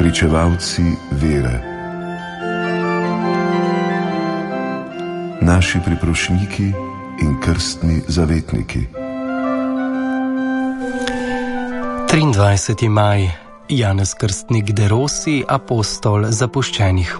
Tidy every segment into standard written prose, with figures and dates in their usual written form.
pričevalci vere, naši priprošniki in krstni zavetniki. 23. maj, Janez Krstnik de Rossi, apostol zapuščenih.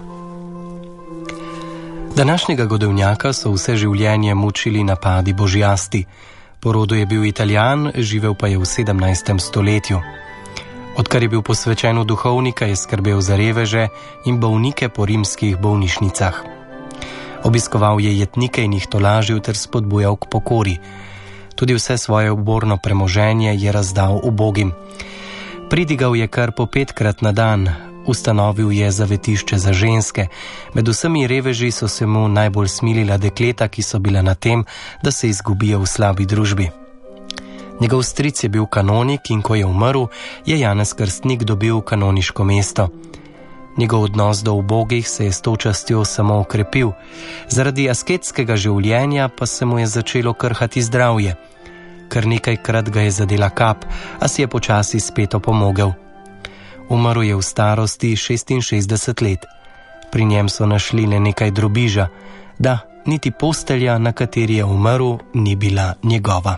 Današnjega godovnjaka so vse življenje mučili napadi božjasti. Po rodu je bil Italijan, živel pa je v 17. stoletju. Odkar je bil posvečen v duhovnika, je skrbel za reveže in bolnike po rimskih bolnišnicah. Obiskoval je jetnike in jih tolažil ter spodbujal k pokori. Tudi vse svoje uborno premoženje je razdal ubogim. Pridigal je kar po 5-krat na dan, ustanovil je zavetišče za ženske. Med vsemi reveži so se mu najbolj smilila dekleta, ki so bila na tem, da se izgubijo v slabi družbi. Njegov stric je bil kanonik in ko je umrl, je Janez Krstnik dobil kanoniško mesto. Njegov odnos do ubogih se je s to častjo samo okrepil. Zaradi asketskega življenja pa se mu je začelo krhati zdravje. Kar nekajkrat ga je zadela kap, a si je počasi spet opomogel. Umrl je v starosti 66 let. Pri njem so našli le nekaj drobiža. Da, niti postelja, na kateri je umrl, ni bila njegova.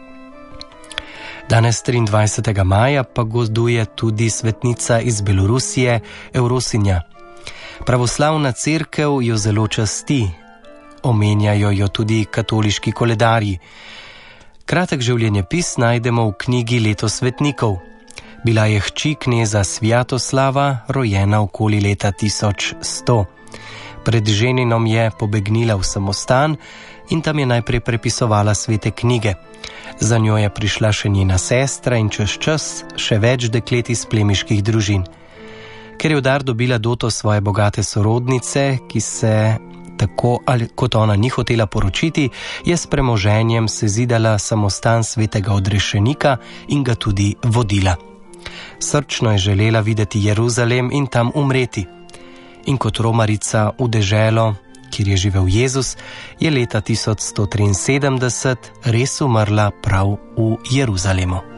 Danes 23. maja pa gozduje tudi svetnica iz Belorusije, Evrosinja. Pravoslavna cerkev jo zelo časti, omenjajo jo tudi katoliški koledarji. Kratek življenjepis najdemo v knjigi Leto svetnikov. Bila je hči kneza Svjatoslava, rojena okoli leta 1100. Pred ženinom je pobegnila v samostan in tam je najprej prepisovala svete knjige. Za njo je prišla še njena sestra in čez čas še več deklet iz plemiških družin. Ker je v dar dobila doto svoje bogate sorodnice, ki se tako ali kot ona ni hotela poročiti, je s premoženjem sezidala samostan svetega odrešenika in ga tudi vodila. Srčno je želela videti Jeruzalem in tam umreti. In kot romarica v deželo, kjer je živel Jezus, je leta 1173 res umrla prav v Jeruzalemu.